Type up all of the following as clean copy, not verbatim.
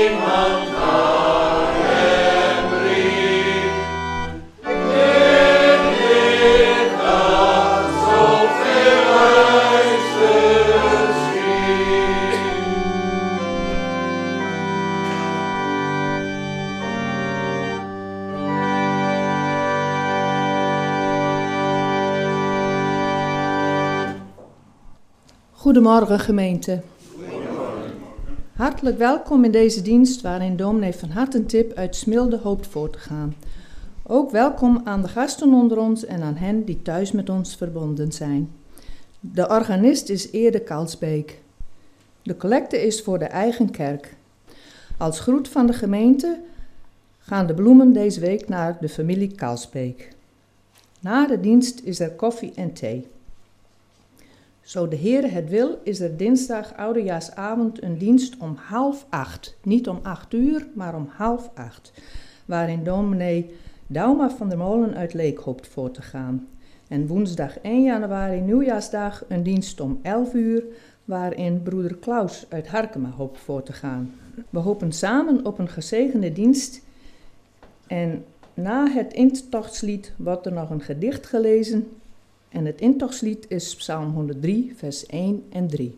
Goedemorgen gemeente. Goedemorgen. Hartelijk welkom in deze dienst waarin dominee Van Hattentip uit Smilde hoopt voor te gaan. Ook welkom aan de gasten onder ons en aan hen die thuis met ons verbonden zijn. De organist is Eerde Kalsbeek. De collecte is voor de eigen kerk. Als groet van de gemeente gaan de bloemen deze week naar de familie Kalsbeek. Na de dienst is er koffie en thee. Zo de Heere het wil, is er dinsdag oudejaarsavond een dienst om 7:30. Niet om 8:00, maar om 7:30. Waarin dominee Dauma van der Molen uit Leek hoopt voor te gaan. En woensdag 1 januari, nieuwjaarsdag, een dienst om 11:00. Waarin broeder Klaus uit Harkema hoopt voor te gaan. We hopen samen op een gezegende dienst. En na het intochtslied wordt er nog een gedicht gelezen. En het intochtslied is Psalm 103, vers 1 en 3.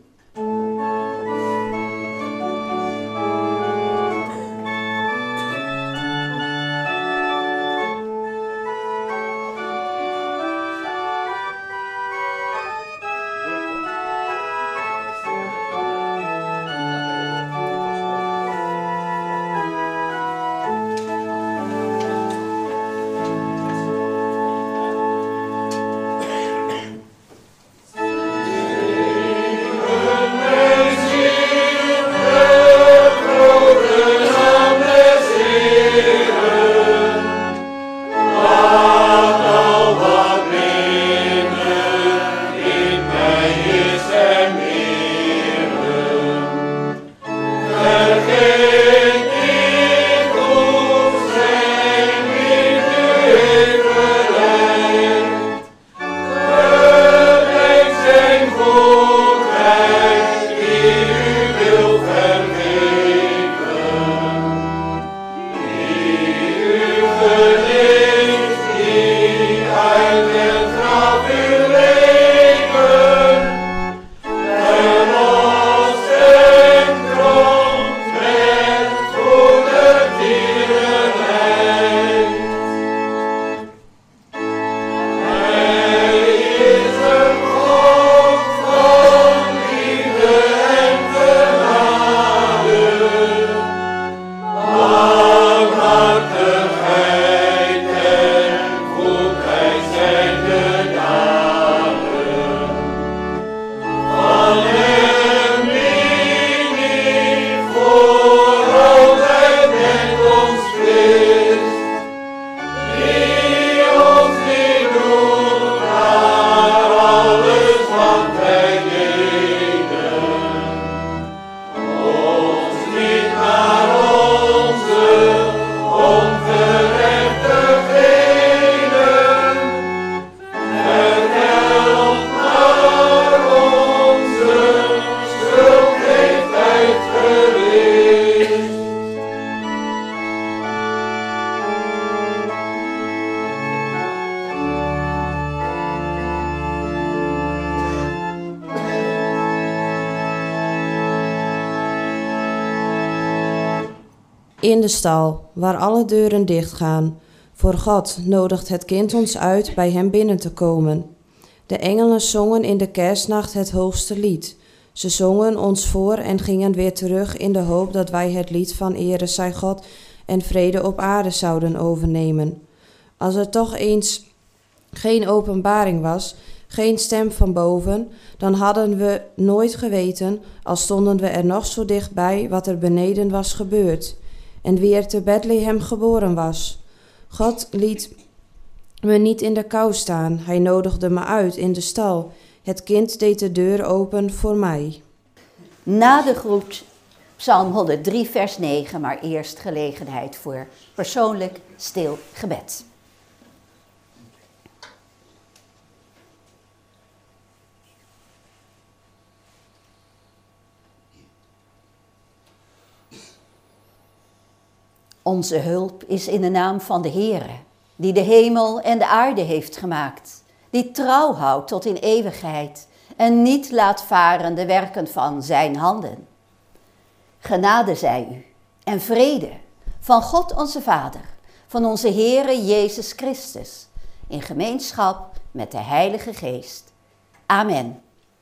In de stal, waar alle deuren dichtgaan. Voor God nodigt het kind ons uit bij hem binnen te komen. De engelen zongen in de kerstnacht het hoogste lied. Ze zongen ons voor en gingen weer terug in de hoop dat wij het lied van Ere zij God en vrede op aarde zouden overnemen. Als er toch eens geen openbaring was, geen stem van boven, dan hadden we nooit geweten, al stonden we er nog zo dichtbij, wat er beneden was gebeurd. En wie er te Bethlehem geboren was. God liet me niet in de kou staan, hij nodigde me uit in de stal. Het kind deed de deur open voor mij. Na de groet, Psalm 103, vers 9, maar eerst gelegenheid voor persoonlijk stil gebed. Onze hulp is in de naam van de Heere, die de hemel en de aarde heeft gemaakt, die trouw houdt tot in eeuwigheid en niet laat varen de werken van zijn handen. Genade zij u en vrede van God onze Vader, van onze Heere Jezus Christus, in gemeenschap met de Heilige Geest. Amen.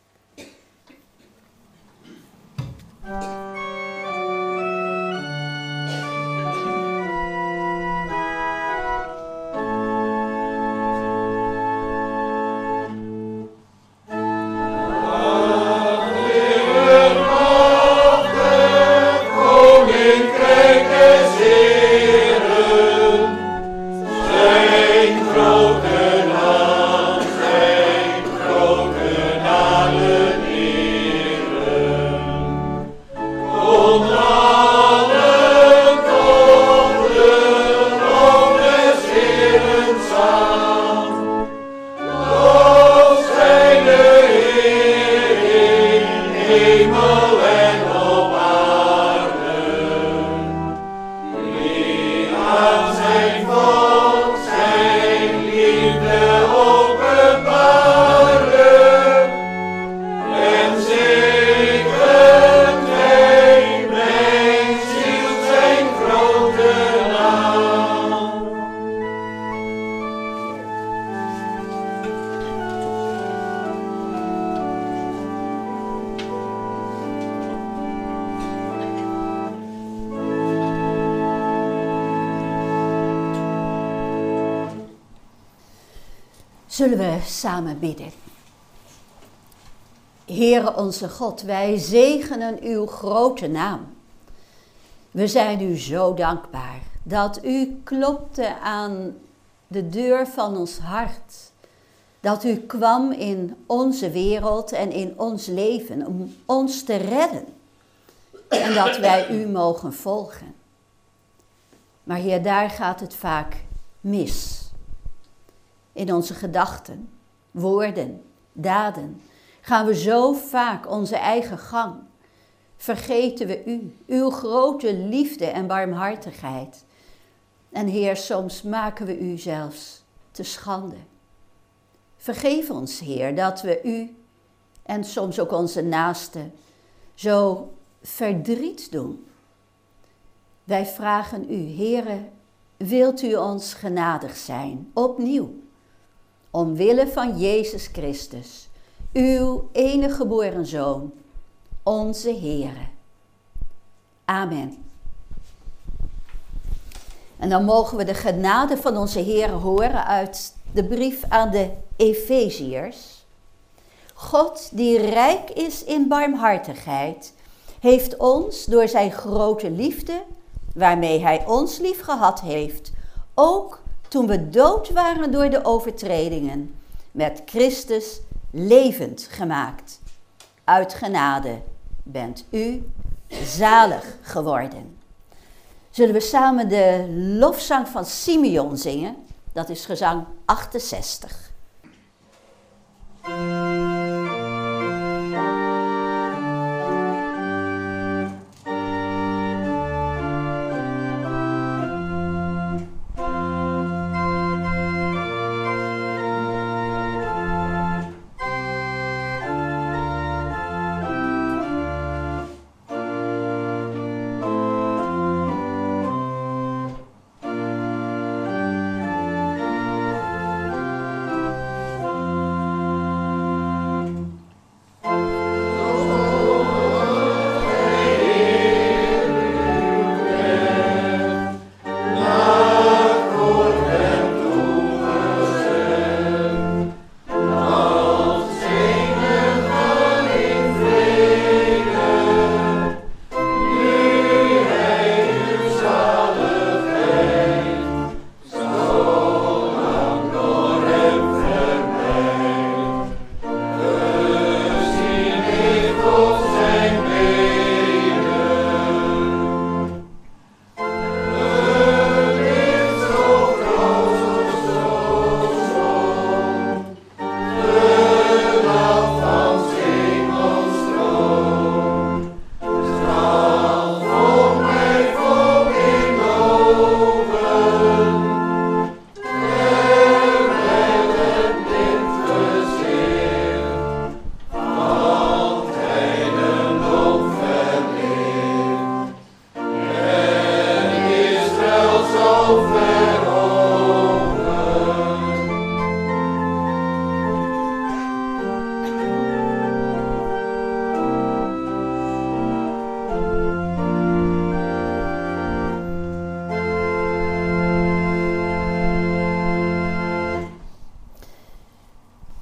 Zullen we samen bidden? Heere onze God, wij zegenen uw grote naam. We zijn u zo dankbaar dat u klopte aan de deur van ons hart. Dat u kwam in onze wereld en in ons leven om ons te redden. En dat wij u mogen volgen. Maar Heer, daar gaat het vaak mis. In onze gedachten, woorden, daden gaan we zo vaak onze eigen gang. Vergeten we u, uw grote liefde en barmhartigheid. En Heer, soms maken we u zelfs te schande. Vergeef ons, Heer, dat we u en soms ook onze naasten zo verdriet doen. Wij vragen u, Heere, wilt u ons genadig zijn, opnieuw, omwille van Jezus Christus, uw enige geboren Zoon, onze Heere. Amen. En dan mogen we de genade van onze Heere horen uit de brief aan de Efeziërs. God, die rijk is in barmhartigheid, heeft ons door zijn grote liefde, waarmee hij ons lief gehad heeft, ook toen we dood waren door de overtredingen, met Christus levend gemaakt. Uit genade bent u zalig geworden. Zullen we samen de lofzang van Simeon zingen? Dat is gezang 68.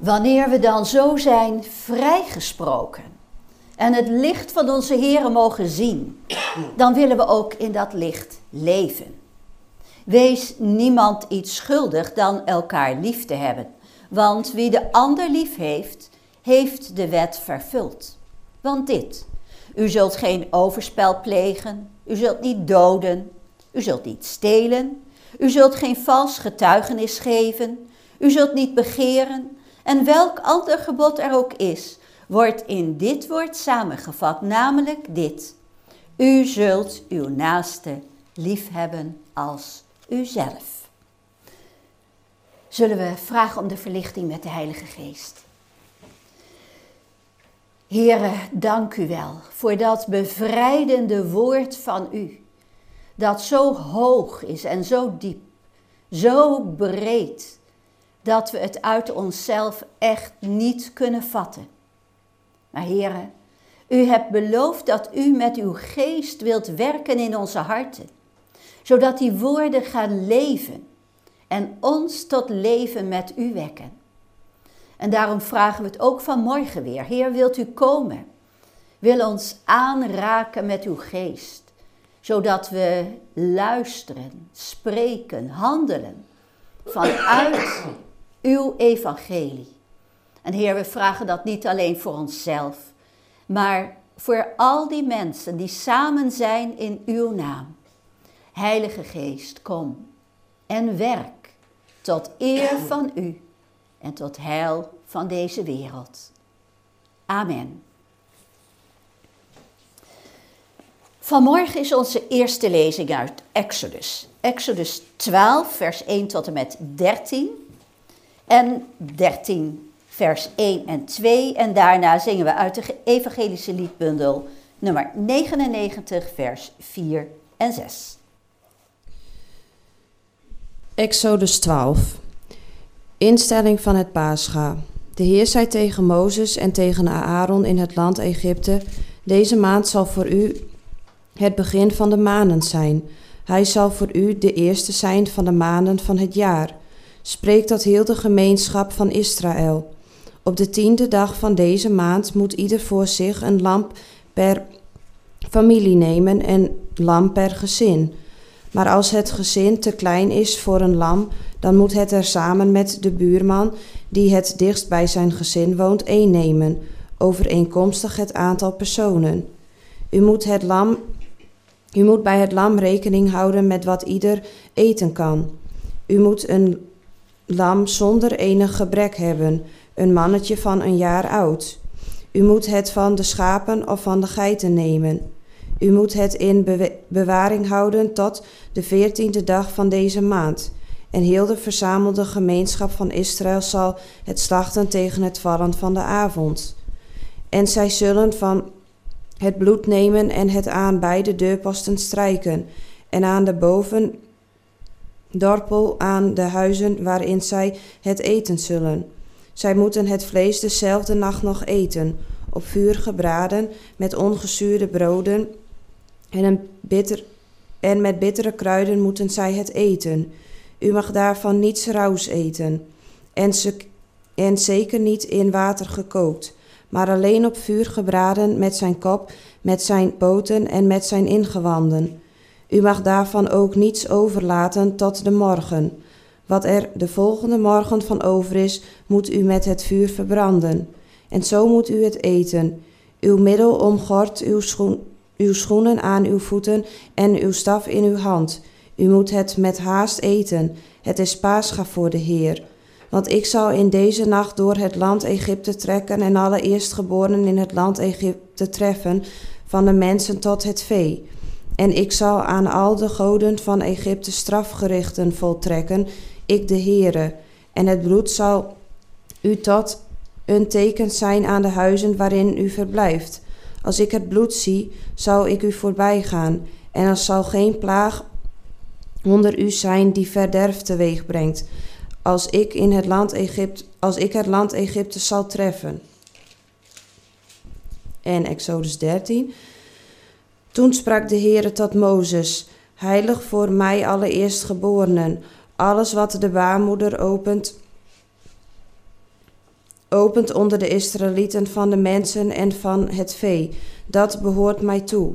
Wanneer we dan zo zijn vrijgesproken en het licht van onze Heere mogen zien, dan willen we ook in dat licht leven. Wees niemand iets schuldig dan elkaar lief te hebben. Want wie de ander lief heeft, heeft de wet vervuld. Want dit, u zult geen overspel plegen, u zult niet doden, u zult niet stelen, u zult geen vals getuigenis geven, u zult niet begeren. En welk ander gebod er ook is, wordt in dit woord samengevat, namelijk dit. U zult uw naaste lief hebben als uzelf. Zullen we vragen om de verlichting met de Heilige Geest. Heere, dank u wel voor dat bevrijdende woord van u. Dat zo hoog is en zo diep, zo breed, dat we het uit onszelf echt niet kunnen vatten. Maar Heere, u hebt beloofd dat u met uw geest wilt werken in onze harten, zodat die woorden gaan leven en ons tot leven met u wekken. En daarom vragen we het ook vanmorgen weer. Heer, wilt u komen? Wil ons aanraken met uw geest, zodat we luisteren, spreken, handelen vanuit uw evangelie. En Heer, we vragen dat niet alleen voor onszelf, maar voor al die mensen die samen zijn in uw naam. Heilige Geest, kom en werk tot eer van u en tot heil van deze wereld. Amen. Vanmorgen is onze eerste lezing uit Exodus. Exodus 12, vers 1 tot en met 13. En 13, vers 1 en 2. En daarna zingen we uit de evangelische liedbundel nummer 99, vers 4 en 6. Exodus 12. Instelling van het Pascha. De Heer zei tegen Mozes en tegen Aaron in het land Egypte: deze maand zal voor u het begin van de maanden zijn. Hij zal voor u de eerste zijn van de maanden van het jaar. Spreek tot heel de gemeenschap van Israël. Op de 10e dag van deze maand moet ieder voor zich een lam per familie nemen en lam per gezin. Maar als het gezin te klein is voor een lam, dan moet het er samen met de buurman, die het dichtst bij zijn gezin woont, 1 nemen, overeenkomstig het aantal personen. U moet bij het lam rekening houden met wat ieder eten kan. U moet een lam zonder enig gebrek hebben, een mannetje van een jaar oud. U moet het van de schapen of van de geiten nemen. U moet het in bewaring houden tot de 14e dag van deze maand. En heel de verzamelde gemeenschap van Israël zal het slachten tegen het vallen van de avond. En zij zullen van het bloed nemen en het aan beide deurposten strijken, en aan de bovendorpel aan de huizen waarin zij het eten zullen. Zij moeten het vlees dezelfde nacht nog eten, op vuur gebraden, met ongezuurde broden, en met bittere kruiden moeten zij het eten. U mag daarvan niets rauws eten, en zeker niet in water gekookt, maar alleen op vuur gebraden met zijn kop, met zijn poten en met zijn ingewanden. U mag daarvan ook niets overlaten tot de morgen. Wat er de volgende morgen van over is, moet u met het vuur verbranden. En zo moet u het eten. Uw middel omgort, uw schoenen aan uw voeten en uw staf in uw hand. U moet het met haast eten. Het is Pascha voor de Heer. Want ik zal in deze nacht door het land Egypte trekken en alle eerstgeborenen in het land Egypte treffen, van de mensen tot het vee. En ik zal aan al de goden van Egypte strafgerichten voltrekken, ik de Heere. En het bloed zal u tot een teken zijn aan de huizen waarin u verblijft. Als ik het bloed zie, zal ik u voorbij gaan, en er zal geen plaag onder u zijn die verderf teweeg brengt, als ik het land Egypte zal treffen. En Exodus 13. Toen sprak de Heere tot Mozes: heilig voor mij alle eerstgeborenen, alles wat de baarmoeder opent, opent onder de Israëlieten van de mensen en van het vee. Dat behoort mij toe.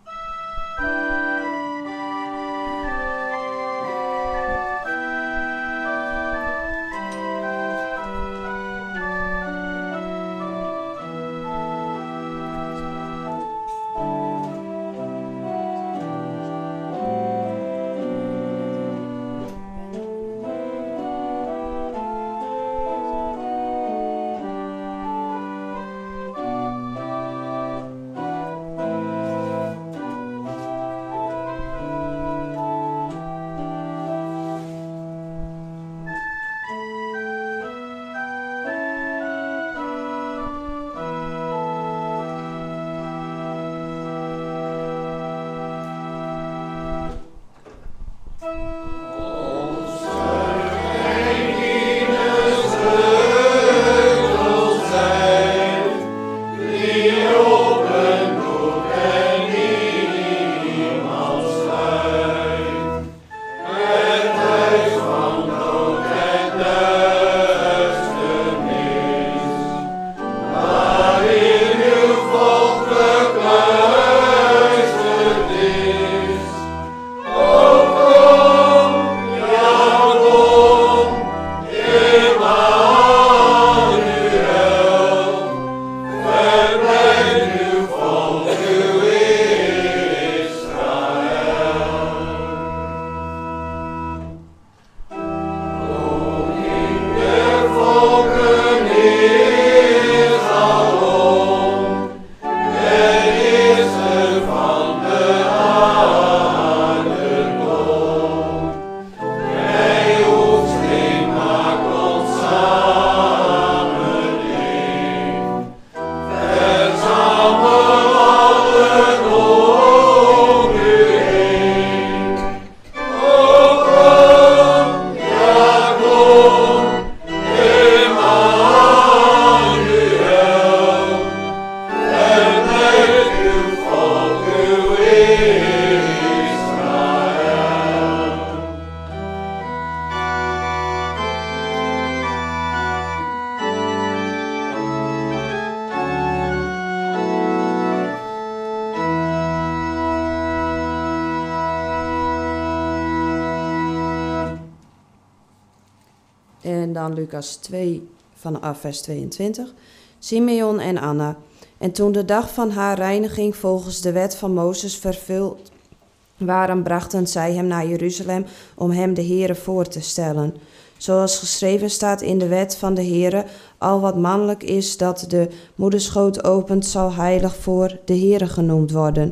En dan Lucas 2 vanaf vers 22. Simeon en Anna. En toen de dag van haar reiniging volgens de wet van Mozes vervuld waren, brachten zij hem naar Jeruzalem om hem de Heere voor te stellen. Zoals geschreven staat in de wet van de Heere, al wat mannelijk is dat de moederschoot opent, zal heilig voor de Heere genoemd worden.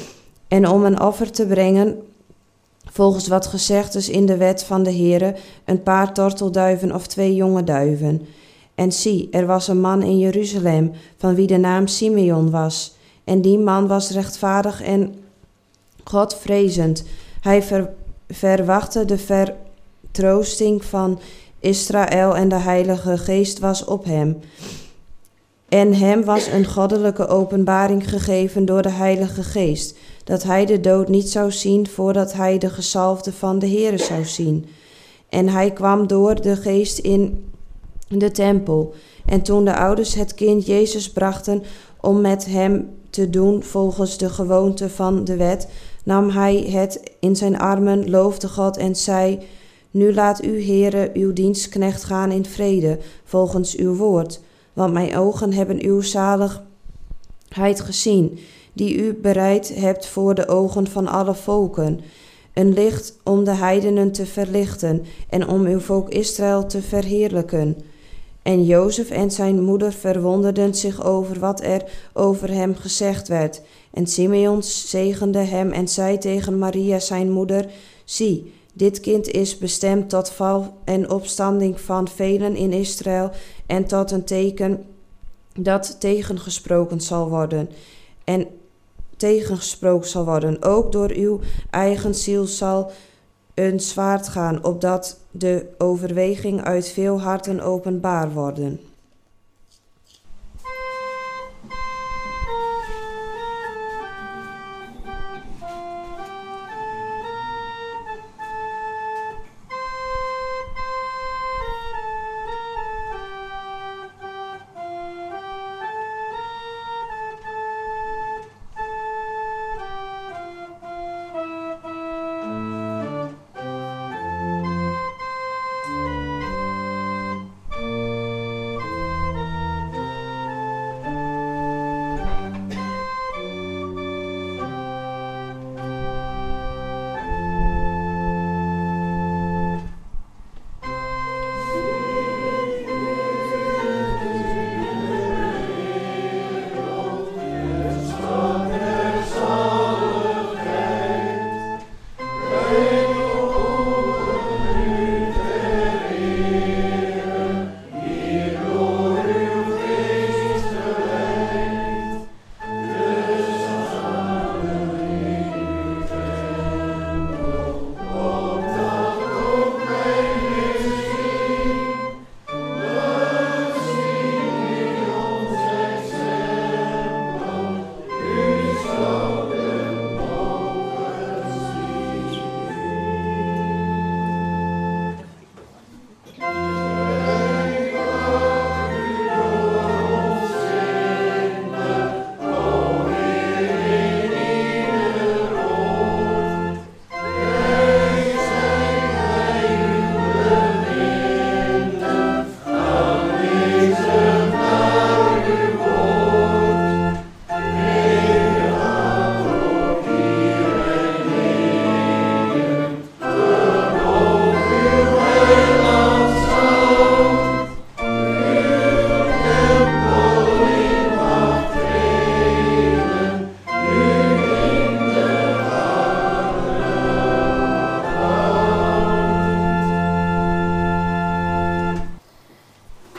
En om een offer te brengen, volgens wat gezegd is in de wet van de Heere, een paar tortelduiven of 2 jonge duiven. En zie, er was een man in Jeruzalem, van wie de naam Simeon was. En die man was rechtvaardig en Godvrezend. Hij verwachtte de vertroosting van Israël en de Heilige Geest was op hem. En hem was een goddelijke openbaring gegeven door de Heilige Geest, dat hij de dood niet zou zien voordat hij de gezalfde van de Heere zou zien. En hij kwam door de Geest in de tempel. En toen de ouders het kind Jezus brachten om met hem te doen volgens de gewoonte van de wet, nam hij het in zijn armen, loofde God en zei: Nu laat u, Heere, uw dienstknecht gaan in vrede, volgens uw woord. Want mijn ogen hebben uw zaligheid gezien, die u bereid hebt voor de ogen van alle volken. Een licht om de heidenen te verlichten en om uw volk Israël te verheerlijken. En Jozef en zijn moeder verwonderden zich over wat er over hem gezegd werd. En Simeon zegende hem en zei tegen Maria zijn moeder: Zie, dit kind is bestemd tot val en opstanding van velen in Israël en tot een teken dat tegengesproken zal worden. Ook door uw eigen ziel zal een zwaard gaan, opdat de overweging uit veel harten openbaar worden.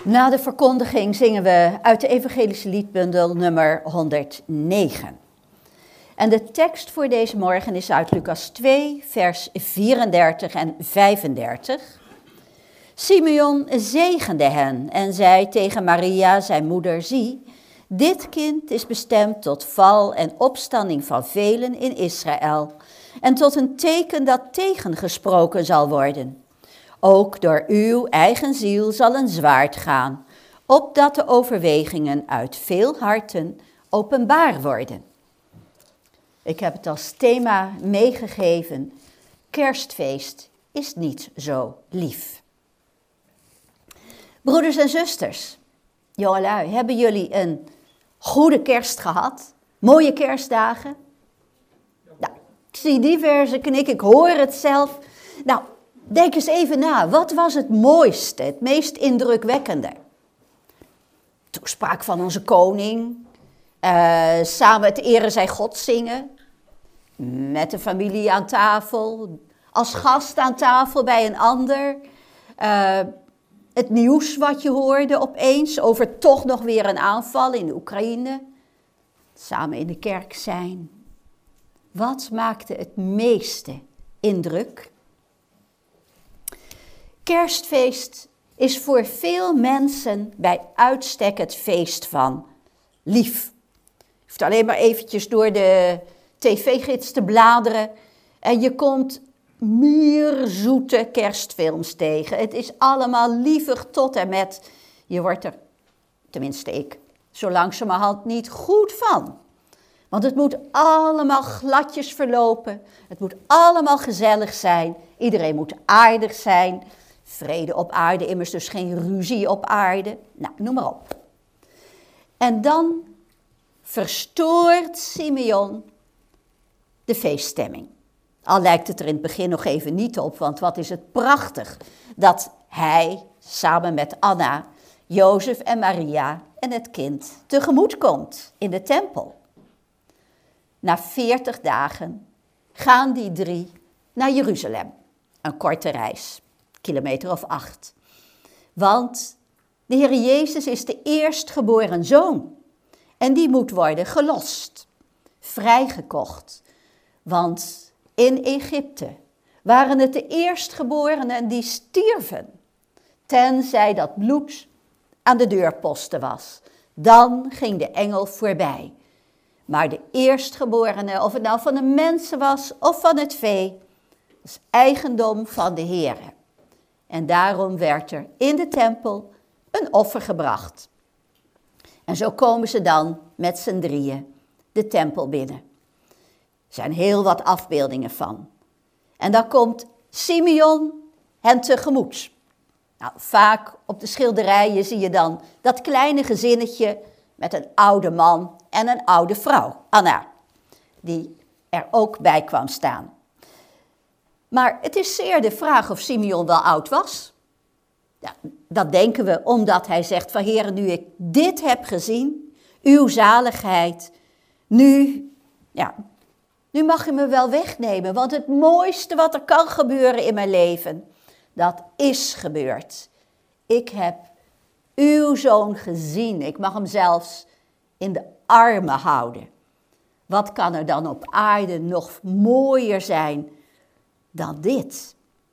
Na de verkondiging zingen we uit de evangelische liedbundel nummer 109. En de tekst voor deze morgen is uit Lucas 2, vers 34 en 35. Simeon zegende hen en zei tegen Maria, zijn moeder, zie, dit kind is bestemd tot val en opstanding van velen in Israël en tot een teken dat tegengesproken zal worden. Ook door uw eigen ziel zal een zwaard gaan, opdat de overwegingen uit veel harten openbaar worden. Ik heb het als thema meegegeven, kerstfeest is niet zo lief. Broeders en zusters, jongelui, hebben jullie een goede kerst gehad? Mooie kerstdagen? Nou, ik zie diverse knikken, ik hoor het zelf. Nou, denk eens even na, wat was het mooiste, het meest indrukwekkende? Toespraak van onze koning, samen het ere zij God zingen, met de familie aan tafel, als gast aan tafel bij een ander, het nieuws wat je hoorde opeens over toch nog weer een aanval in de Oekraïne, samen in de kerk zijn. Wat maakte het meeste indruk? Kerstfeest is voor veel mensen bij uitstek het feest van lief. Je hoeft alleen maar eventjes door de tv-gids te bladeren en je komt mierzoete kerstfilms tegen. Het is allemaal lievig tot en met, je wordt er, tenminste ik, zo langzamerhand niet goed van. Want het moet allemaal gladjes verlopen, het moet allemaal gezellig zijn, iedereen moet aardig zijn. Vrede op aarde, immers dus geen ruzie op aarde. Nou, noem maar op. En dan verstoort Simeon de feeststemming. Al lijkt het er in het begin nog even niet op, want wat is het prachtig dat hij samen met Anna, Jozef en Maria en het kind tegemoet komt in de tempel. Na 40 dagen gaan die drie naar Jeruzalem, een korte reis. Kilometer of 8. Want de Heer Jezus is de eerstgeboren zoon. En die moet worden gelost, vrijgekocht. Want in Egypte waren het de eerstgeborenen die stierven. Tenzij dat bloed aan de deurposten was. Dan ging de engel voorbij. Maar de eerstgeborene, of het nou van de mensen was of van het vee, was eigendom van de Heere. En daarom werd er in de tempel een offer gebracht. En zo komen ze dan met z'n drieën de tempel binnen. Er zijn heel wat afbeeldingen van. En dan komt Simeon hen tegemoet. Nou, vaak op de schilderijen zie je dan dat kleine gezinnetje met een oude man en een oude vrouw, Anna, die er ook bij kwam staan. Maar het is zeer de vraag of Simeon wel oud was. Ja, dat denken we omdat hij zegt van Heere, nu ik dit heb gezien, uw zaligheid, nu mag je me wel wegnemen. Want het mooiste wat er kan gebeuren in mijn leven, dat is gebeurd. Ik heb uw zoon gezien, ik mag hem zelfs in de armen houden. Wat kan er dan op aarde nog mooier zijn dan dit?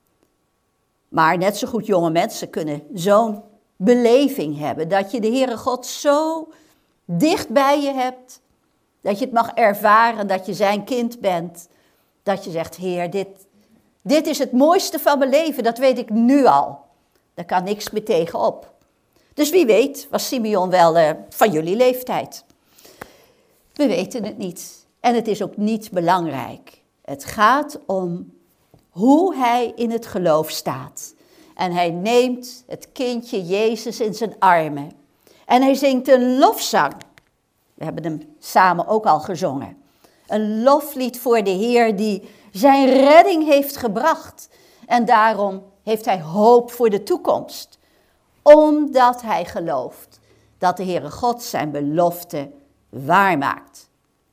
Maar net zo goed jonge mensen kunnen zo'n beleving hebben, dat je de Heere God zo dicht bij je hebt, dat je het mag ervaren, dat je zijn kind bent, dat je zegt, Heer, dit is het mooiste van mijn leven, dat weet ik nu al. Daar kan niks meer tegenop. Dus wie weet was Simeon wel van jullie leeftijd. We weten het niet en het is ook niet belangrijk. Het gaat om hoe hij in het geloof staat. En hij neemt het kindje Jezus in zijn armen. En hij zingt een lofzang. We hebben hem samen ook al gezongen. Een loflied voor de Heer die zijn redding heeft gebracht. En daarom heeft hij hoop voor de toekomst. Omdat hij gelooft dat de Heere God zijn belofte waarmaakt.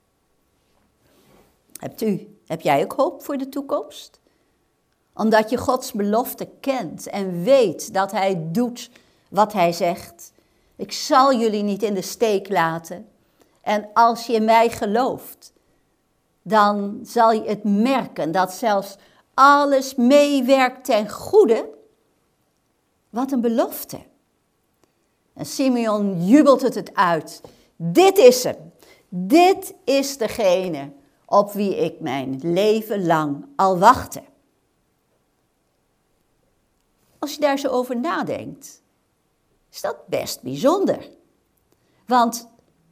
Heb jij ook hoop voor de toekomst? Omdat je Gods belofte kent en weet dat hij doet wat hij zegt. Ik zal jullie niet in de steek laten. En als je in mij gelooft, dan zal je het merken dat zelfs alles meewerkt ten goede. Wat een belofte. En Simeon jubelt het uit. Dit is hem. Dit is degene op wie ik mijn leven lang al wachtte. Als je daar zo over nadenkt, is dat best bijzonder. Want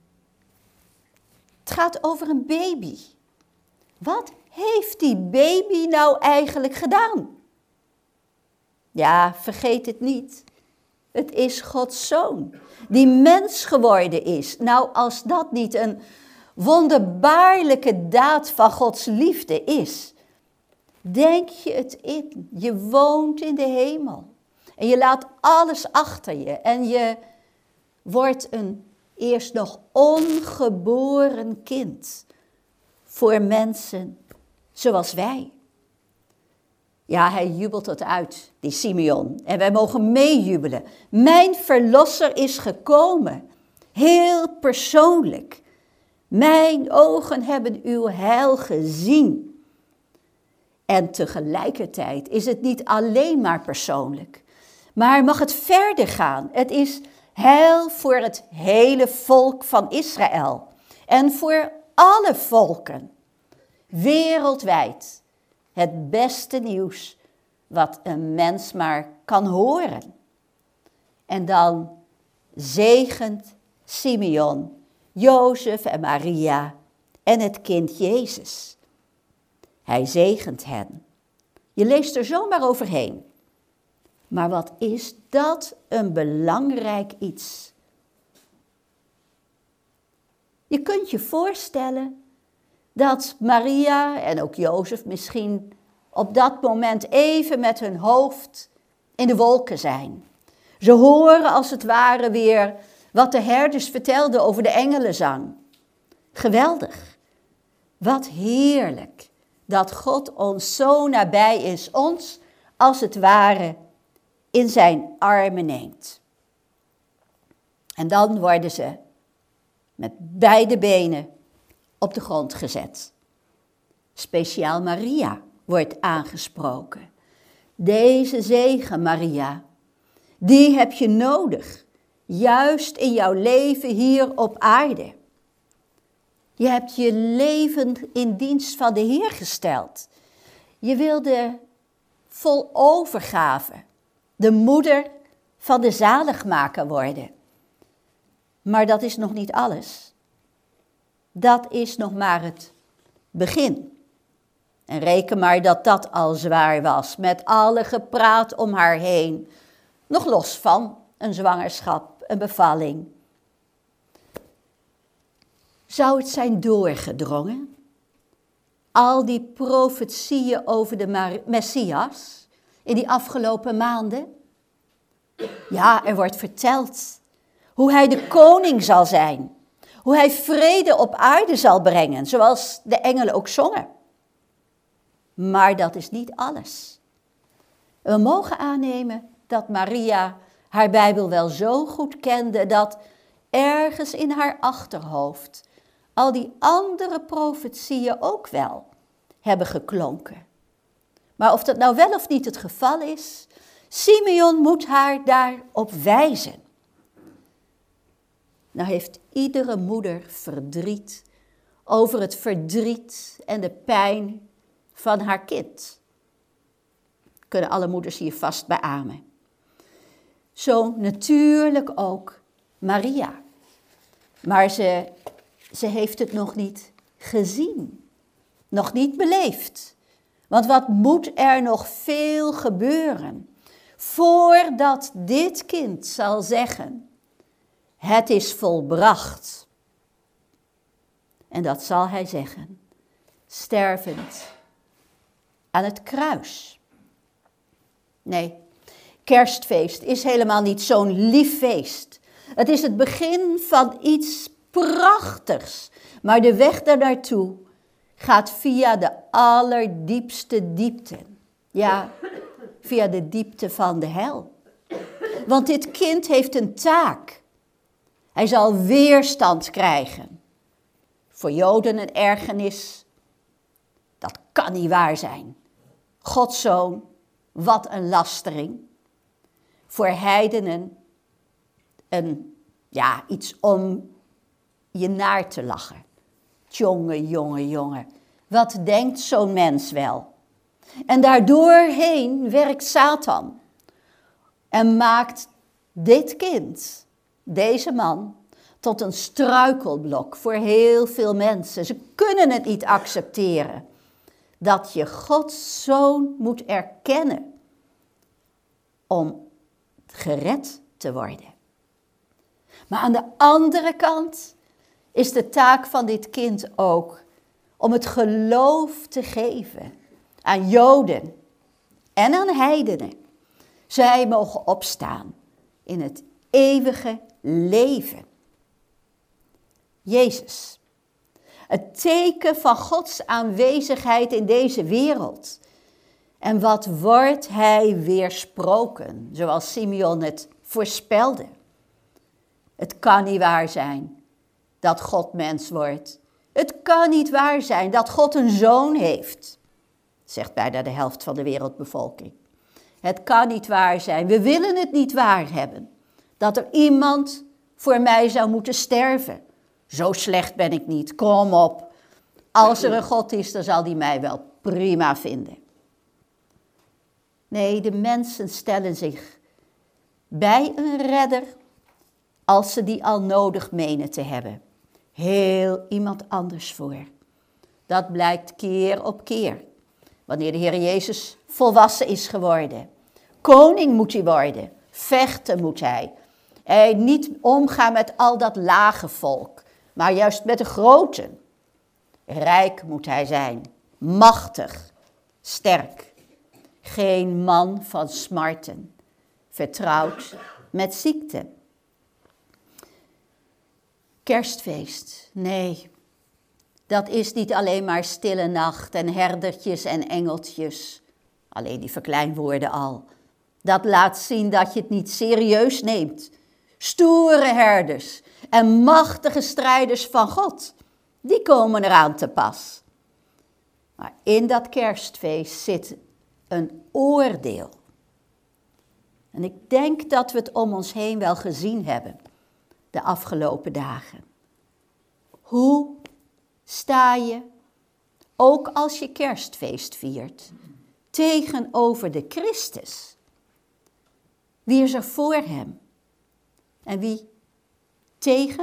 het gaat over een baby. Wat heeft die baby nou eigenlijk gedaan? Ja, vergeet het niet. Het is Gods zoon, die mens geworden is. Nou, als dat niet een wonderbaarlijke daad van Gods liefde is, denk je het in. Je woont in de hemel. En je laat alles achter je. En je wordt een eerst nog ongeboren kind voor mensen zoals wij. Ja, hij jubelt het uit, die Simeon. En wij mogen meejubelen. Mijn verlosser is gekomen. Heel persoonlijk. Mijn ogen hebben uw heil gezien. En tegelijkertijd is het niet alleen maar persoonlijk. Maar mag het verder gaan. Het is heil voor het hele volk van Israël. En voor alle volken. Wereldwijd. Het beste nieuws wat een mens maar kan horen. En dan zegent Simeon, Jozef en Maria en het kind Jezus. Hij zegent hen. Je leest er zomaar overheen. Maar wat is dat een belangrijk iets? Je kunt je voorstellen dat Maria en ook Jozef misschien op dat moment even met hun hoofd in de wolken zijn. Ze horen als het ware weer wat de herders vertelden over de engelenzang. Geweldig. Wat heerlijk dat God ons zo nabij is, ons als het ware in zijn armen neemt. En dan worden ze met beide benen op de grond gezet. Speciaal Maria wordt aangesproken. Deze zegen, Maria, die heb je nodig, juist in jouw leven hier op aarde. Je hebt je leven in dienst van de Heer gesteld. Je wilde vol overgave de moeder van de zaligmaker worden. Maar dat is nog niet alles. Dat is nog maar het begin. En reken maar dat dat al zwaar was, met alle gepraat om haar heen. Nog los van een zwangerschap, een bevalling. Zou het zijn doorgedrongen? Al die profetieën over de Messias in die afgelopen maanden? Ja, er wordt verteld hoe hij de koning zal zijn. Hoe hij vrede op aarde zal brengen, zoals de engelen ook zongen. Maar dat is niet alles. We mogen aannemen dat Maria haar Bijbel wel zo goed kende dat ergens in haar achterhoofd al die andere profetieën ook wel hebben geklonken. Maar of dat nou wel of niet het geval is, Simeon moet haar daarop wijzen. Nou heeft iedere moeder verdriet over het verdriet en de pijn van haar kind. Kunnen alle moeders hier vast beamen. Zo natuurlijk ook Maria. Maar ze heeft het nog niet gezien. Nog niet beleefd. Want wat moet er nog veel gebeuren voordat dit kind zal zeggen: het is volbracht. En dat zal hij zeggen, stervend aan het kruis. Nee, kerstfeest is helemaal niet zo'n lief feest. Het is het begin van iets prachtigs. Maar de weg daar naartoe gaat via de allerdiepste diepten. Ja, via de diepte van de hel. Want dit kind heeft een taak. Hij zal weerstand krijgen. Voor Joden een ergernis. Dat kan niet waar zijn. Gods zoon, wat een lastering. Voor heidenen iets om je naar te lachen. Jongen. Wat denkt zo'n mens wel? En daardoorheen werkt Satan. En maakt dit kind, deze man, tot een struikelblok voor heel veel mensen. Ze kunnen het niet accepteren. Dat je Gods zoon moet erkennen. Om gered te worden. Maar aan de andere kant is de taak van dit kind ook om het geloof te geven aan Joden en aan heidenen. Zij mogen opstaan in het eeuwige leven. Jezus, het teken van Gods aanwezigheid in deze wereld. En wat wordt hij weersproken, zoals Simeon het voorspelde. Het kan niet waar zijn dat God mens wordt. Het kan niet waar zijn dat God een zoon heeft, zegt bijna de helft van de wereldbevolking. Het kan niet waar zijn, we willen het niet waar hebben, dat er iemand voor mij zou moeten sterven. Zo slecht ben ik niet, kom op. Als er een God is, dan zal die mij wel prima vinden. Nee, de mensen stellen zich bij een redder, als ze die al nodig menen te hebben, heel iemand anders voor. Dat blijkt keer op keer. Wanneer de Heer Jezus volwassen is geworden. Koning moet hij worden. Vechten moet hij. Niet omgaan met al dat lage volk. Maar juist met de groten. Rijk moet hij zijn. Machtig. Sterk. Geen man van smarten. Vertrouwd met ziekte. Kerstfeest. Nee. Dat is niet alleen maar stille nacht en herdertjes en engeltjes. Alleen die verkleinwoorden al. Dat laat zien dat je het niet serieus neemt. Stoere herders en machtige strijders van God, die komen eraan te pas. Maar in dat kerstfeest zit een oordeel. En ik denk dat we het om ons heen wel gezien hebben de afgelopen dagen. Hoe sta je, ook als je kerstfeest viert, tegenover de Christus? Wie is er voor hem? En wie tegen?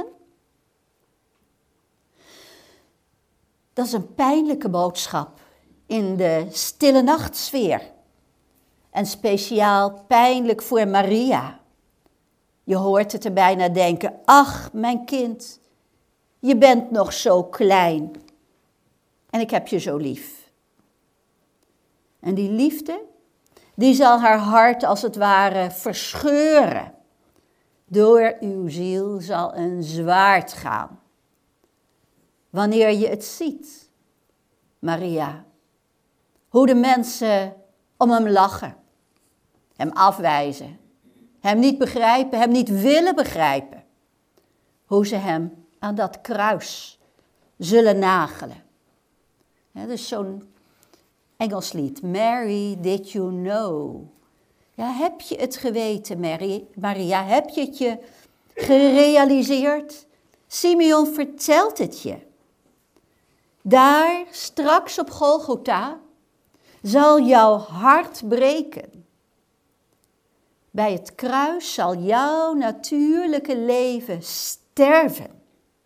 Dat is een pijnlijke boodschap in de stille nachtsfeer. En speciaal pijnlijk voor Maria. Je hoort het er bijna denken, ach mijn kind, je bent nog zo klein. En ik heb je zo lief. En die liefde, die zal haar hart als het ware verscheuren. Door uw ziel zal een zwaard gaan. Wanneer je het ziet, Maria, hoe de mensen om hem lachen, hem afwijzen, hem niet begrijpen, hem niet willen begrijpen. Hoe ze hem aan dat kruis zullen nagelen. Dat is zo'n Engels lied. Mary, did you know? Ja, heb je het geweten, Maria? Heb je het je gerealiseerd? Simeon vertelt het je. Daar, straks op Golgotha, zal jouw hart breken. Bij het kruis zal jouw natuurlijke leven sterven.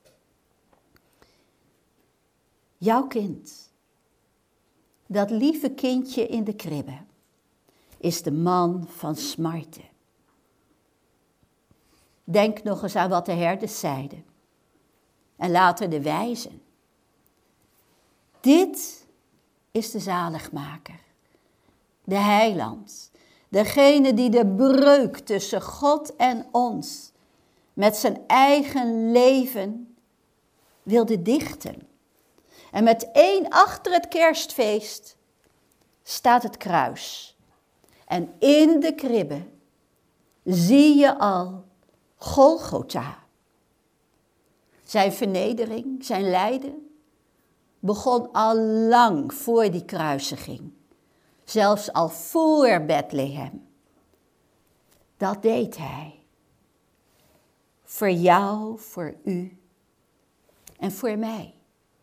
Jouw kind, dat lieve kindje in de kribbe, is de man van smarten. Denk nog eens aan wat de herders zeiden. En later de wijzen. Dit is de zaligmaker. De heiland. Degene die de breuk tussen God en ons met zijn eigen leven wilde dichten. En meteen achter het kerstfeest staat het kruis. En in de kribbe zie je al Golgotha. Zijn vernedering, zijn lijden, begon al lang voor die kruisiging. Zelfs al voor Bethlehem. Dat deed hij. Voor jou, voor u en voor mij.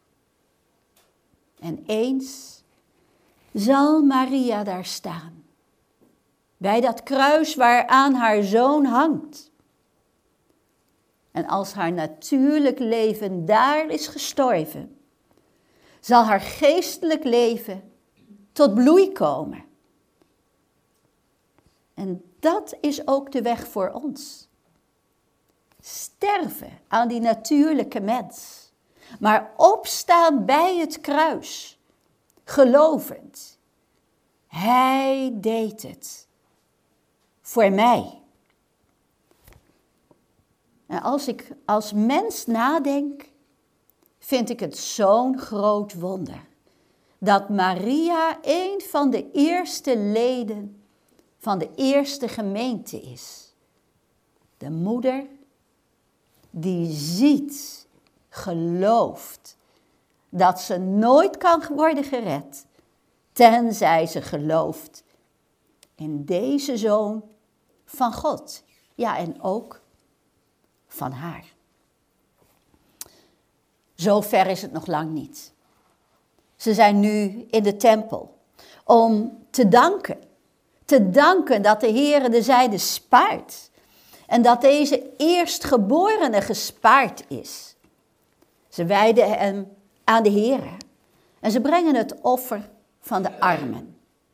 En eens zal Maria daar staan. Bij dat kruis waaraan haar zoon hangt. En als haar natuurlijk leven daar is gestorven, zal haar geestelijk leven tot bloei komen. En dat is ook de weg voor ons. Sterven aan die natuurlijke mens, maar opstaan bij het kruis, gelovend. Hij deed het voor mij. En als ik als mens nadenk, vind ik het zo'n groot wonder dat Maria een van de eerste leden van de eerste gemeente is. De moeder die ziet, gelooft dat ze nooit kan worden gered, tenzij ze gelooft in deze Zoon van God. Ja, en ook van haar. Zover is het nog lang niet. Ze zijn nu in de tempel om te danken. Te danken dat de Heere de zijde spaart. En dat deze eerstgeborene gespaard is. Ze wijden hem aan de Heere. En ze brengen het offer van de armen.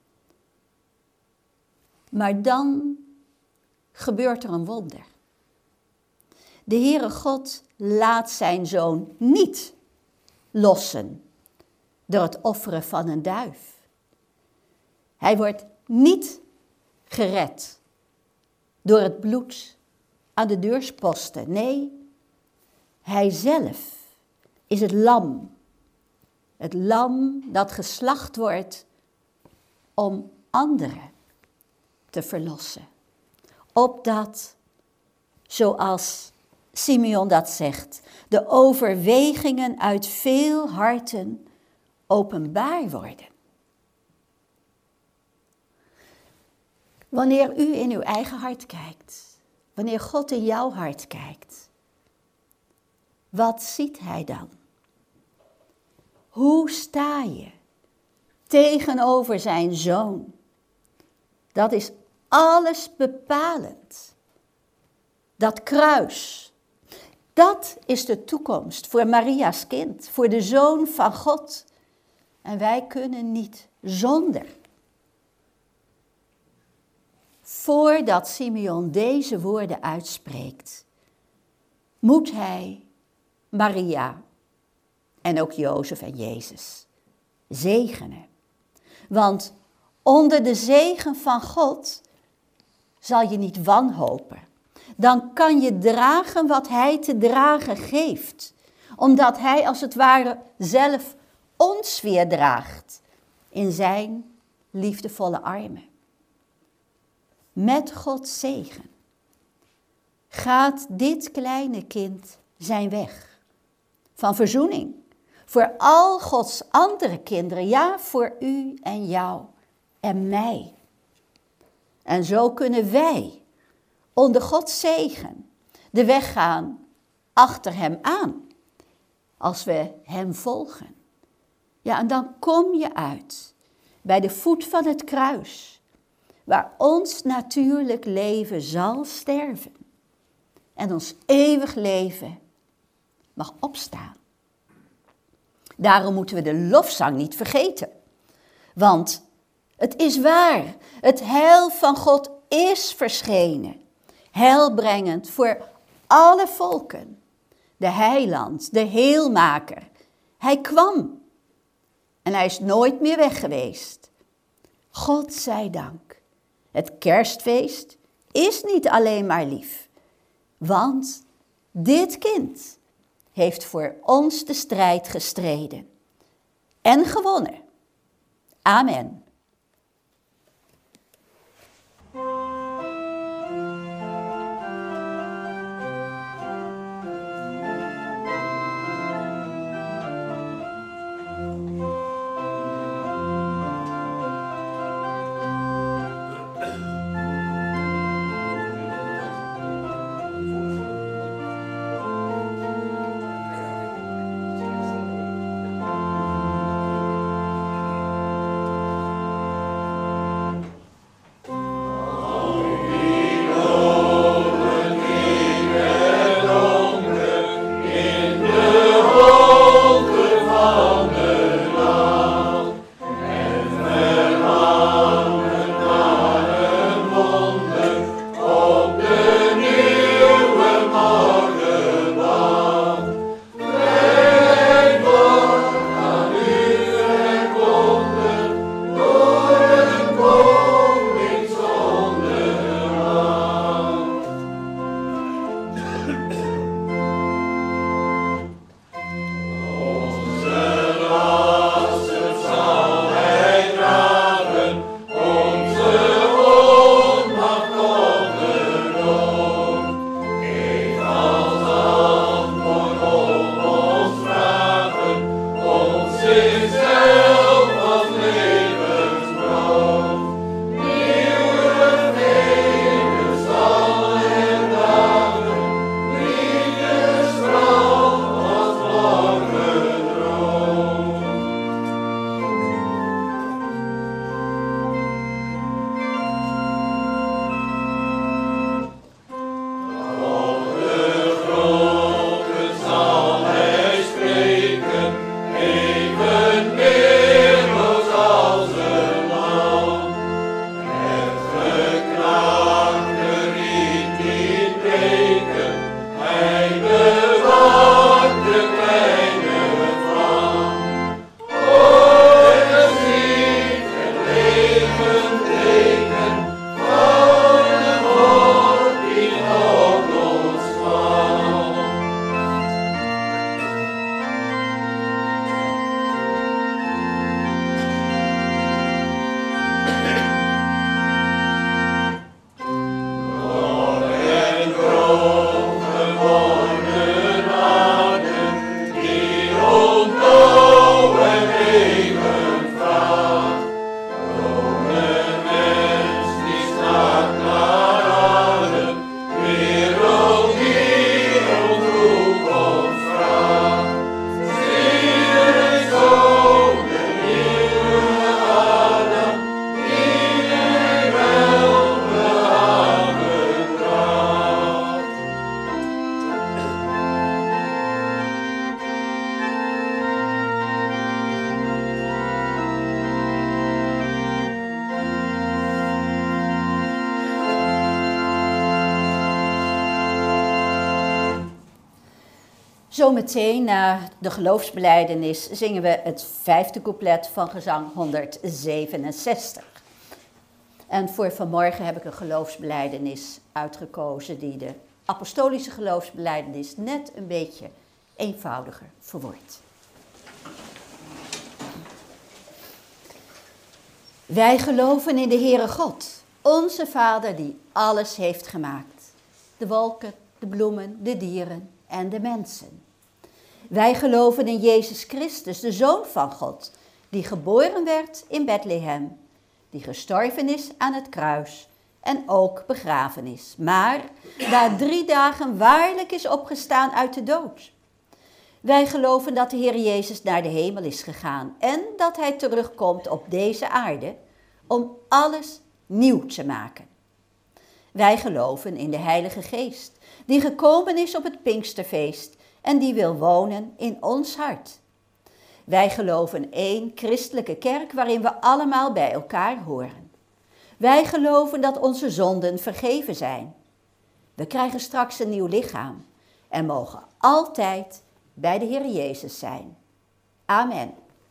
Maar dan gebeurt er een wonder. De Heere God laat zijn zoon niet lossen door het offeren van een duif. Hij wordt niet gered door het bloed aan de deursposten. Nee, hij zelf is het lam. Het lam dat geslacht wordt om anderen te verlossen. Opdat, zoals Simeon dat zegt, de overwegingen uit veel harten openbaar worden. Wanneer u in uw eigen hart kijkt, wanneer God in jouw hart kijkt, wat ziet hij dan? Hoe sta je tegenover zijn zoon? Dat is alles bepalend. Dat kruis, dat is de toekomst voor Maria's kind, voor de Zoon van God. En wij kunnen niet zonder. Voordat Simeon deze woorden uitspreekt, moet hij Maria en ook Jozef en Jezus zegenen. Want onder de zegen van God zal je niet wanhopen. Dan kan je dragen wat hij te dragen geeft. Omdat hij als het ware zelf ons weer draagt in zijn liefdevolle armen. Met Gods zegen gaat dit kleine kind zijn weg van verzoening voor al Gods andere kinderen, ja, voor u en jou en mij. En zo kunnen wij onder Gods zegen de weg gaan achter hem aan, als we hem volgen. Ja, en dan kom je uit bij de voet van het kruis, waar ons natuurlijk leven zal sterven en ons eeuwig leven mag opstaan. Daarom moeten we de lofzang niet vergeten, want het is waar, het heil van God is verschenen, heilbrengend voor alle volken. De heiland, de heelmaker, hij kwam en hij is nooit meer weg geweest. God zij dank. Het kerstfeest is niet alleen maar lief, want dit kind heeft voor ons de strijd gestreden en gewonnen. Amen. Zometeen na de geloofsbelijdenis zingen we het 5e couplet van gezang 167. En voor vanmorgen heb ik een geloofsbelijdenis uitgekozen die de apostolische geloofsbelijdenis net een beetje eenvoudiger verwoordt. Wij geloven in de Heere God, onze Vader die alles heeft gemaakt. De wolken, de bloemen, de dieren en de mensen. Wij geloven in Jezus Christus, de Zoon van God, die geboren werd in Bethlehem, die gestorven is aan het kruis en ook begraven is, maar na 3 dagen waarlijk is opgestaan uit de dood. Wij geloven dat de Heer Jezus naar de hemel is gegaan en dat hij terugkomt op deze aarde om alles nieuw te maken. Wij geloven in de Heilige Geest, die gekomen is op het Pinksterfeest en die wil wonen in ons hart. Wij geloven één christelijke kerk waarin we allemaal bij elkaar horen. Wij geloven dat onze zonden vergeven zijn. We krijgen straks een nieuw lichaam en mogen altijd bij de Heer Jezus zijn. Amen.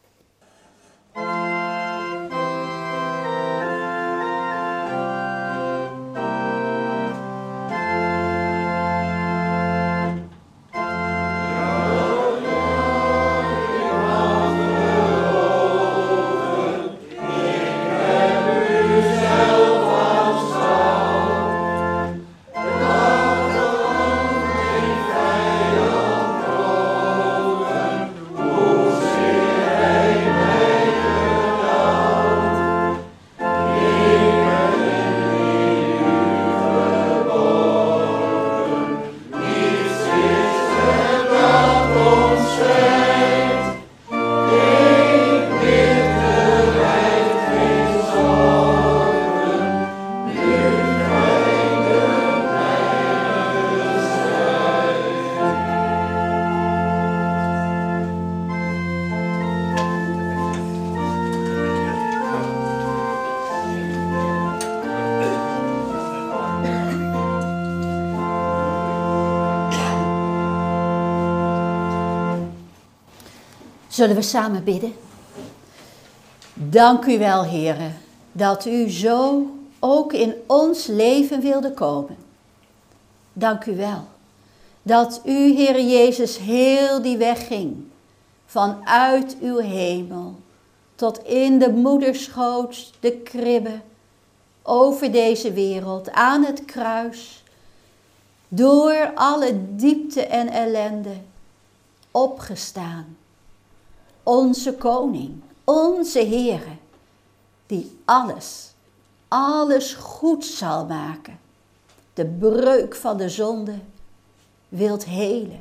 Zullen we samen bidden? Dank u wel, Heere, dat u zo ook in ons leven wilde komen. Dank u wel dat u, Heere Jezus, heel die weg ging. Vanuit uw hemel tot in de moederschoot, de kribbe, over deze wereld, aan het kruis, door alle diepte en ellende, opgestaan. Onze koning, onze Heere, die alles goed zal maken. De breuk van de zonde wilt helen.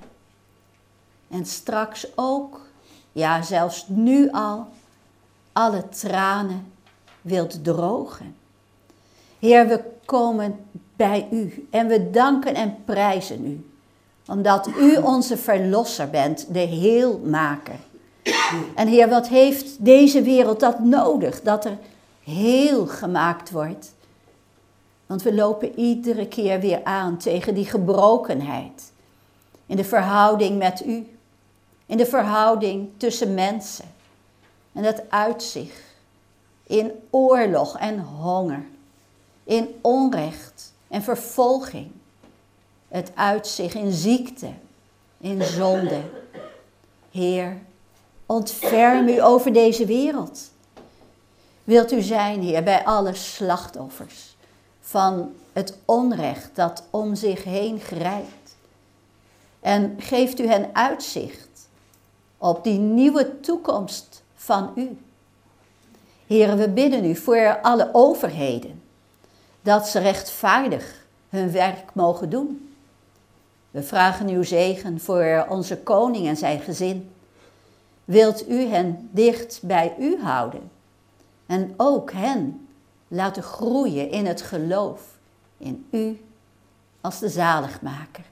En straks ook, ja zelfs nu al, alle tranen wilt drogen. Heer, we komen bij u en we danken en prijzen u. Omdat u onze verlosser bent, de heelmaker. En Heer, wat heeft deze wereld dat nodig, dat er heel gemaakt wordt? Want we lopen iedere keer weer aan tegen die gebrokenheid. In de verhouding met u. In de verhouding tussen mensen. En dat uitzicht in oorlog en honger. In onrecht en vervolging. Het uitzicht in ziekte, in zonde. Heer, ontferm u over deze wereld. Wilt u zijn, Heer, bij alle slachtoffers van het onrecht dat om zich heen grijpt. En geeft u hen uitzicht op die nieuwe toekomst van u. Heer, we bidden u voor alle overheden, dat ze rechtvaardig hun werk mogen doen. We vragen uw zegen voor onze koning en zijn gezin. Wilt u hen dicht bij u houden en ook hen laten groeien in het geloof in u als de zaligmaker.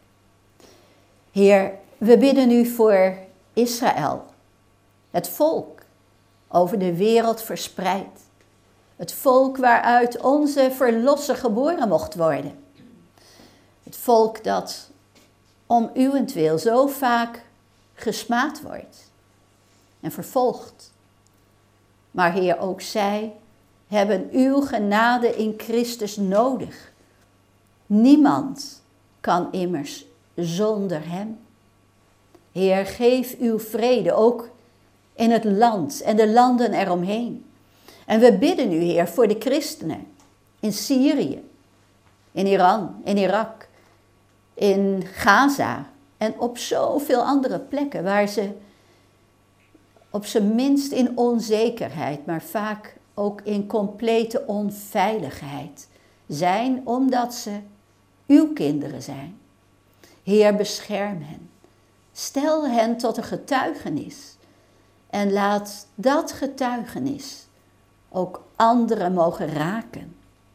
Heer, we bidden u voor Israël, het volk over de wereld verspreid. Het volk waaruit onze verlosser geboren mocht worden. Het volk dat om uwentwil zo vaak gesmaad wordt en vervolgd. Maar Heer, ook zij hebben uw genade in Christus nodig. Niemand kan immers zonder hem. Heer, geef uw vrede ook in het land en de landen eromheen. En we bidden u, Heer, voor de christenen in Syrië, in Iran, in Irak, in Gaza en op zoveel andere plekken waar ze op zijn minst in onzekerheid, maar vaak ook in complete onveiligheid zijn, omdat ze uw kinderen zijn. Heer, bescherm hen. Stel hen tot een getuigenis. En laat dat getuigenis ook anderen mogen raken.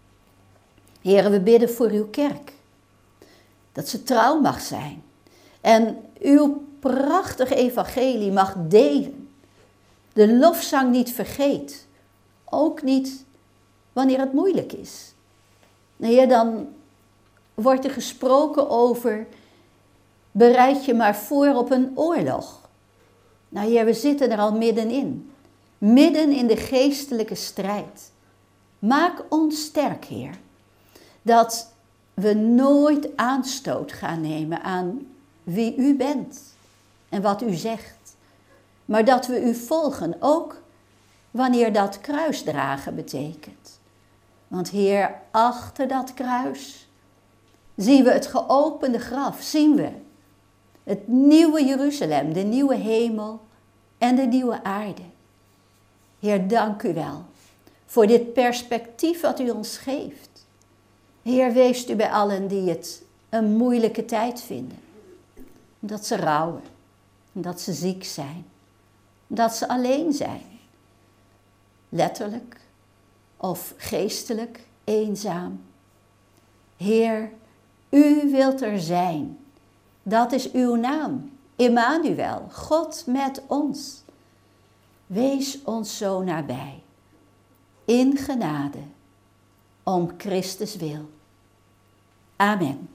Heer, we bidden voor uw kerk. Dat ze trouw mag zijn. En uw prachtige evangelie mag delen. De lofzang niet vergeet. Ook niet wanneer het moeilijk is. Heer, dan wordt er gesproken over, bereid je maar voor op een oorlog. Nou Heer, we zitten er al middenin. Midden in de geestelijke strijd. Maak ons sterk, Heer. Dat we nooit aanstoot gaan nemen aan wie u bent en wat u zegt. Maar dat we u volgen, ook wanneer dat kruisdragen betekent. Want Heer, achter dat kruis zien we het geopende graf, zien we het nieuwe Jeruzalem, de nieuwe hemel en de nieuwe aarde. Heer, dank u wel voor dit perspectief wat u ons geeft. Heer, wees u bij allen die het een moeilijke tijd vinden. Omdat ze rouwen, omdat ze ziek zijn, omdat ze alleen zijn. Letterlijk of geestelijk eenzaam. Heer, u wilt er zijn. Dat is uw naam, Immanuel, God met ons. Wees ons zo nabij, in genade, om Christus wil. Amen.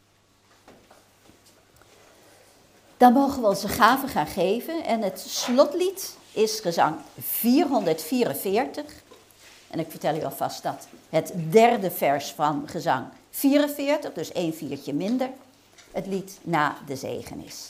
Dan mogen we onze gaven gaan geven en het slotlied is gezang 444. En ik vertel u alvast dat het derde vers van gezang 44, dus 1 viertje minder, het lied Na de Zegen is.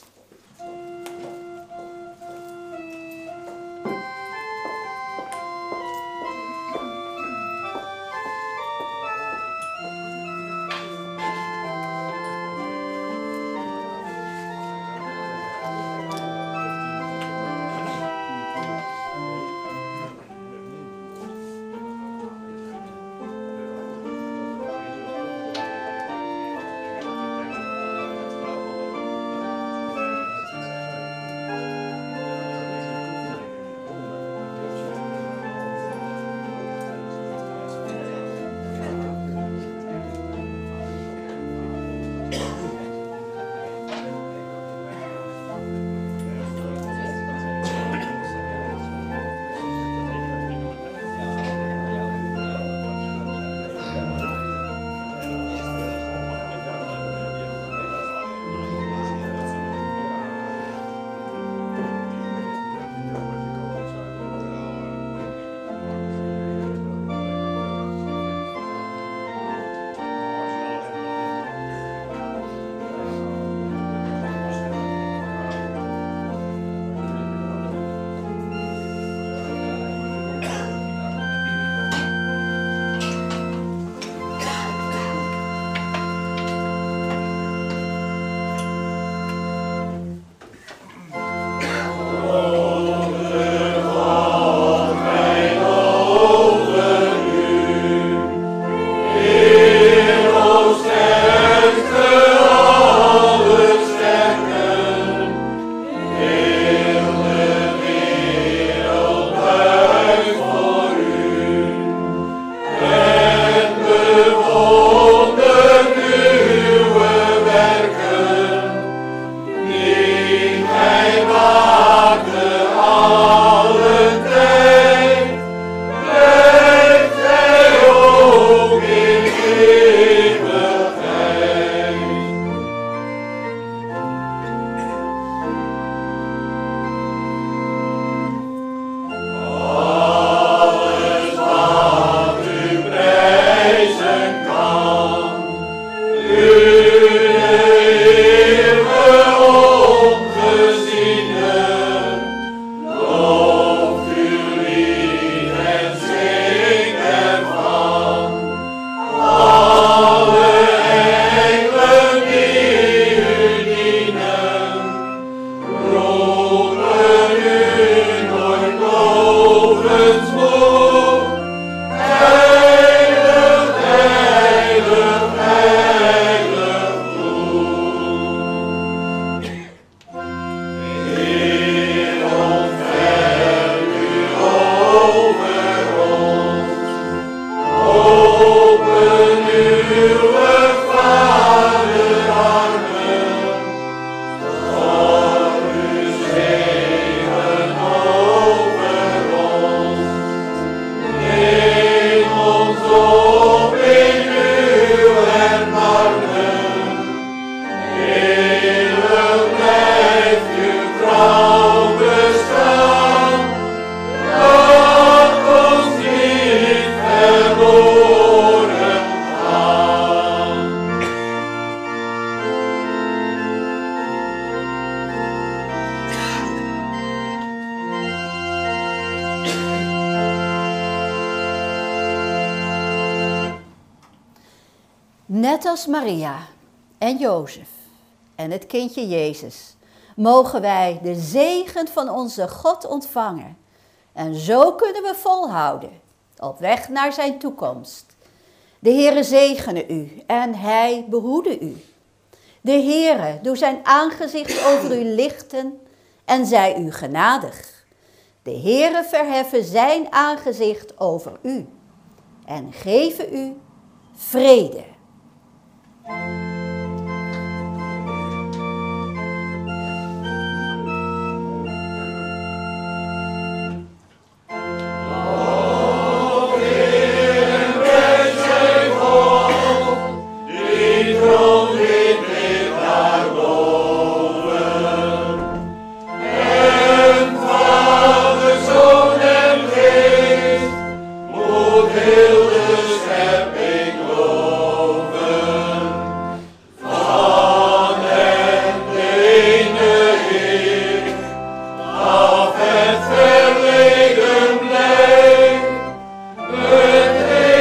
Net als Maria en Jozef en het kindje Jezus mogen wij de zegen van onze God ontvangen. En zo kunnen we volhouden op weg naar zijn toekomst. De Heere zegene u en hij behoede u. De Heere doe zijn aangezicht over u lichten en zij u genadig. De Heere verheffen zijn aangezicht over u en geven u vrede.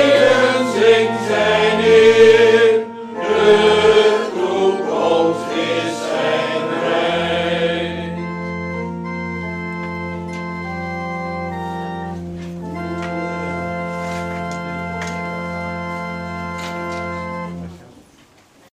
Zijn Heer, de toekomst.